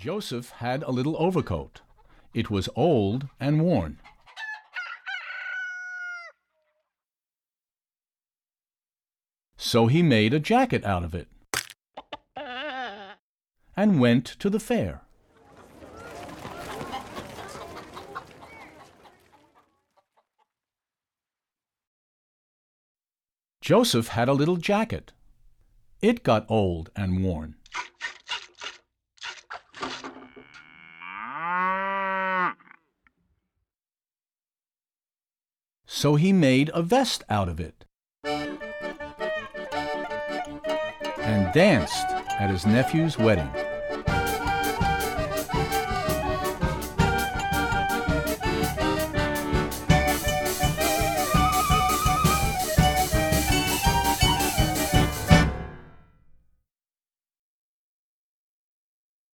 Joseph had a little overcoat. It was old and worn. So he made a jacket out of it and went to the fair. Joseph had a little jacket. It got old and worn. So he made a vest out of it and danced at his nephew's wedding.